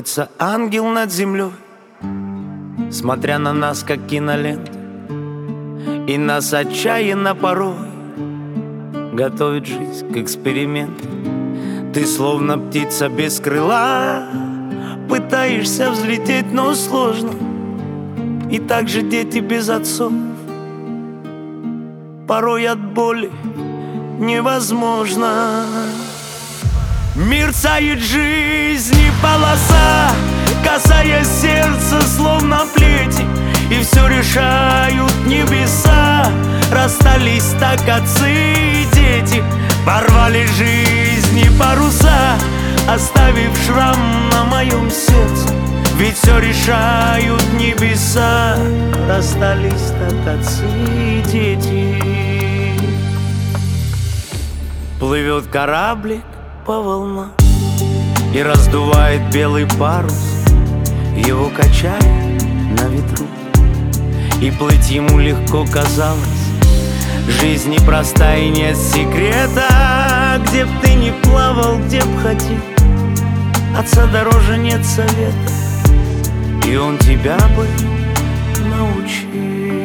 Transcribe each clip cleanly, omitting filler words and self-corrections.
Кружится ангел над землей, смотря на нас, как кинолента, и нас отчаянно порой готовит жизнь к эксперименту. Ты словно птица без крыла, пытаешься взлететь, но сложно. И так же дети без отцов, порой от боли невозможно. Мерцает жизни полоса, касаясь сердца, словно плети, и все решают небеса. Расстались так отцы и дети, порвали жизни паруса, оставив шрам на моем сердце. Ведь все решают небеса. Расстались так отцы и дети. Плывет кораблик по волнам и раздувает белый парус, его качает на ветру, и плыть ему легко казалось. Жизнь непроста и нет секрета. Где б ты ни плавал, где б ходил, отца дороже нет совета, и он тебя бы научил.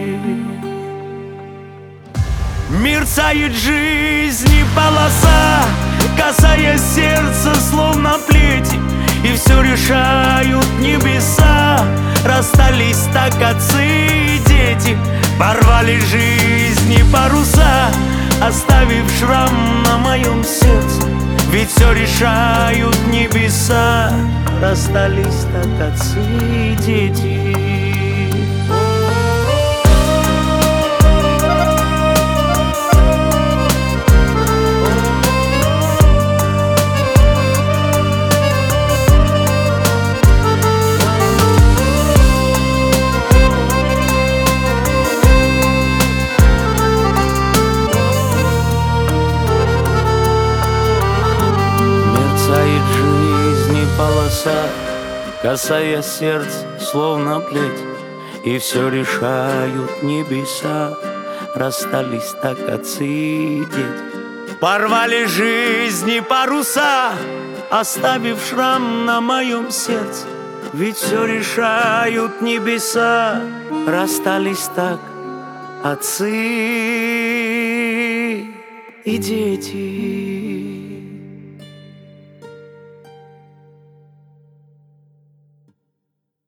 Мерцает жизни полоса, касаясь сердца, словно плети, и все решают небеса. Расстались так отцы и дети, порвали жизни паруса, оставив шрам на моем сердце. Ведь все решают небеса. Расстались так отцы и дети. Полоса, касаясь сердца, словно плеть, и все решают небеса. Расстались так отцы и дети, порвали жизни паруса, оставив шрам на моем сердце. Ведь все решают небеса. Расстались так отцы и дети.